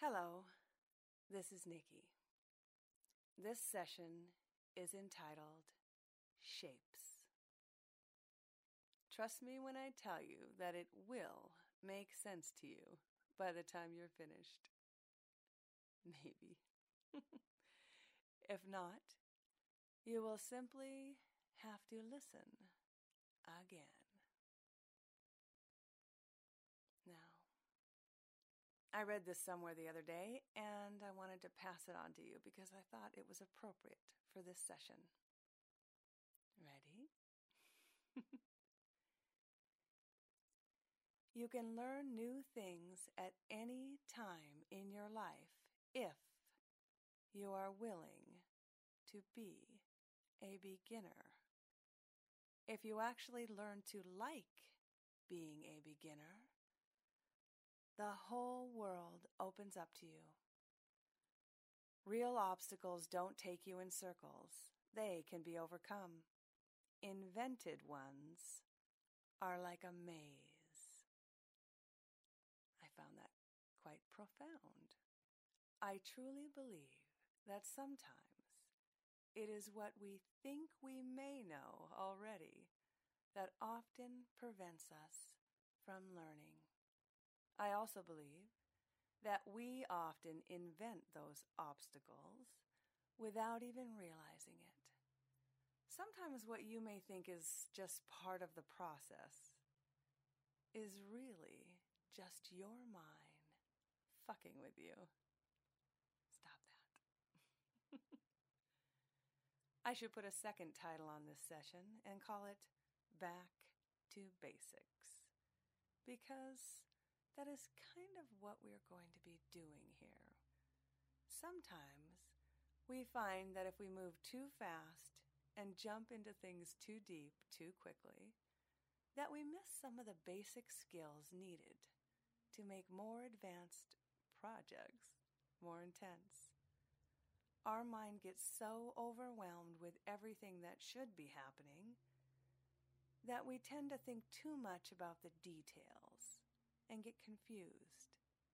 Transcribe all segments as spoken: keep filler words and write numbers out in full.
Hello, this is Nikki. This session is entitled Shapes. Trust me when I tell you that it will make sense to you by the time you're finished. Maybe. If not, you will simply have to listen again. Now, I read this somewhere the other day, and I wanted to pass it on to you because I thought it was appropriate for this session. Ready? You can learn new things at any time in your life if you are willing to be a beginner. If you actually learn to like being a beginner, the whole world opens up to you. Real obstacles don't take you in circles. They can be overcome. Invented ones are like a maze. I found that quite profound. I truly believe that sometimes it is what we think we may know already that often prevents us from learning. I also believe that we often invent those obstacles without even realizing it. Sometimes what you may think is just part of the process is really just your mind fucking with you. Stop that. I should put a second title on this session and call it Back to Basics, because that is kind of what we're going to be doing here. Sometimes we find that if we move too fast and jump into things too deep too quickly, that we miss some of the basic skills needed to make more advanced projects more intense. Our mind gets so overwhelmed with everything that should be happening that we tend to think too much about the details and get confused.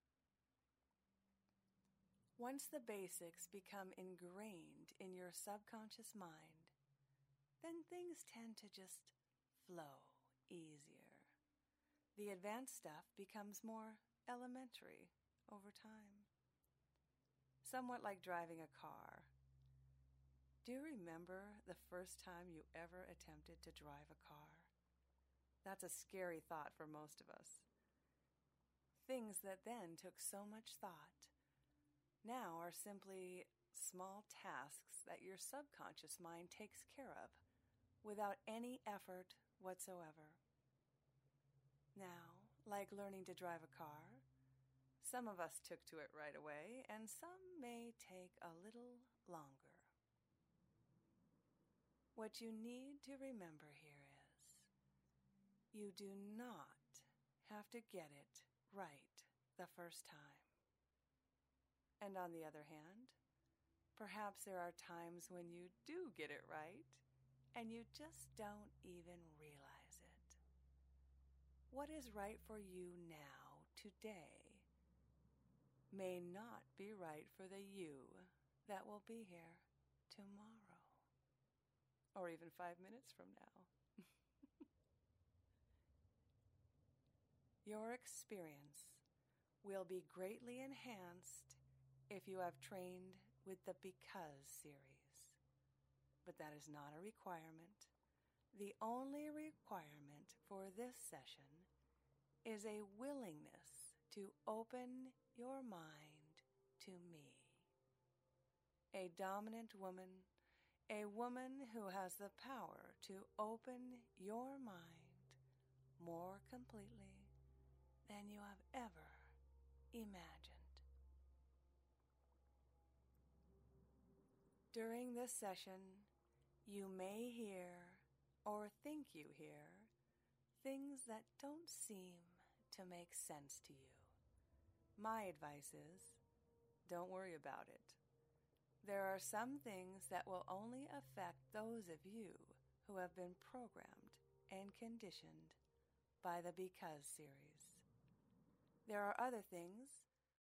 Once the basics become ingrained in your subconscious mind, then things tend to just flow easier. The advanced stuff becomes more elementary over time. Somewhat like driving a car. Do you remember the first time you ever attempted to drive a car? That's a scary thought for most of us. Things that then took so much thought now are simply small tasks that your subconscious mind takes care of without any effort whatsoever. Now, like learning to drive a car, some of us took to it right away, and some may take a little longer. What you need to remember here is, you do not have to get it right the first time. And on the other hand, perhaps there are times when you do get it right, and you just don't even realize it. What is right for you now, today, may not be right for the you that will be here tomorrow, or even five minutes from now. Your experience will be greatly enhanced if you have trained with the Because series. But that is not a requirement. The only requirement for this session is a willingness to open your mind to me. A dominant woman, a woman who has the power to open your mind more completely than you have ever imagined. During this session, you may hear or think you hear things that don't seem to make sense to you. My advice is, don't worry about it. There are some things that will only affect those of you who have been programmed and conditioned by the Because series. There are other things